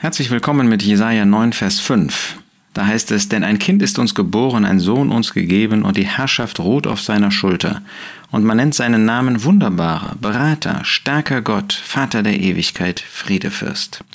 Herzlich willkommen mit Jesaja 9, Vers 5. Da heißt es, denn ein Kind ist uns geboren, ein Sohn uns gegeben und die Herrschaft ruht auf seiner Schulter. Und man nennt seinen Namen Wunderbarer, Berater, starker Gott, Vater der Ewigkeit, Friedefürst.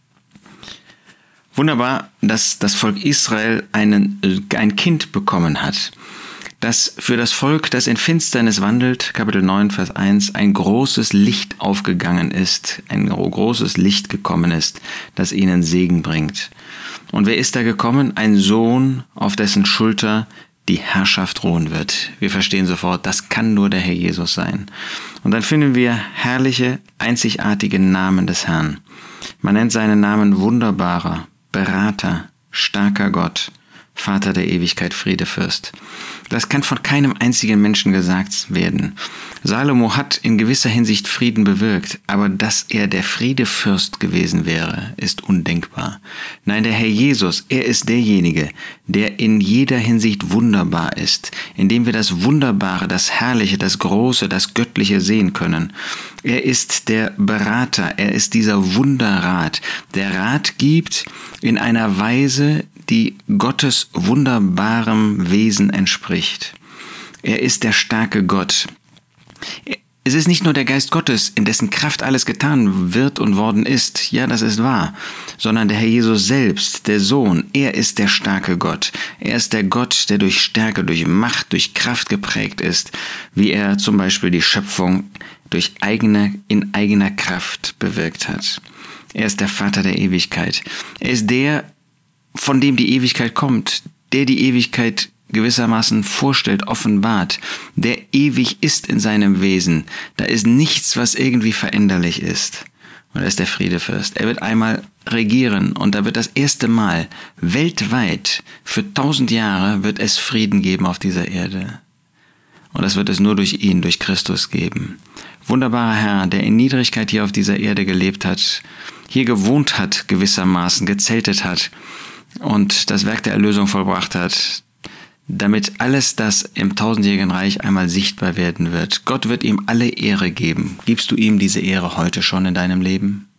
Wunderbar, dass das Volk Israel ein Kind bekommen hat, das für das Volk, das in Finsternis wandelt, Kapitel 9, Vers 1, ein großes Licht aufgegangen ist, ein großes Licht gekommen ist, das ihnen Segen bringt. Und wer ist da gekommen? Ein Sohn, auf dessen Schulter die Herrschaft ruhen wird. Wir verstehen sofort, das kann nur der Herr Jesus sein. Und dann finden wir herrliche, einzigartige Namen des Herrn. Man nennt seinen Namen Wunderbarer, Berater, starker Gott, Vater der Ewigkeit, Friedefürst. Das kann von keinem einzigen Menschen gesagt werden. Salomo hat in gewisser Hinsicht Frieden bewirkt, aber dass er der Friedefürst gewesen wäre, ist undenkbar. Nein, der Herr Jesus, er ist derjenige, der in jeder Hinsicht wunderbar ist, indem wir das Wunderbare, das Herrliche, das Große, das Göttliche sehen können. Er ist der Berater, er ist dieser Wunderrat, der Rat gibt in einer Weise, die Gottes wunderbarem Wesen entspricht. Er ist der starke Gott. Es ist nicht nur der Geist Gottes, in dessen Kraft alles getan wird und worden ist, ja, das ist wahr, sondern der Herr Jesus selbst, der Sohn, er ist der starke Gott. Er ist der Gott, der durch Stärke, durch Macht, durch Kraft geprägt ist, wie er zum Beispiel die Schöpfung in eigener Kraft bewirkt hat. Er ist der Vater der Ewigkeit. Er ist der, von dem die Ewigkeit kommt, der die Ewigkeit gewissermaßen vorstellt, offenbart, der ewig ist in seinem Wesen. Da ist nichts, was irgendwie veränderlich ist. Und er ist der Friedefürst. Er wird einmal regieren und da wird das erste Mal weltweit für 1000 Jahre wird es Frieden geben auf dieser Erde. Und das wird es nur durch ihn, durch Christus geben. Wunderbarer Herr, der in Niedrigkeit hier auf dieser Erde gelebt hat, hier gewohnt hat gewissermaßen, gezeltet hat und das Werk der Erlösung vollbracht hat, damit alles das im tausendjährigen Reich einmal sichtbar werden wird. Gott wird ihm alle Ehre geben. Gibst du ihm diese Ehre heute schon in deinem Leben?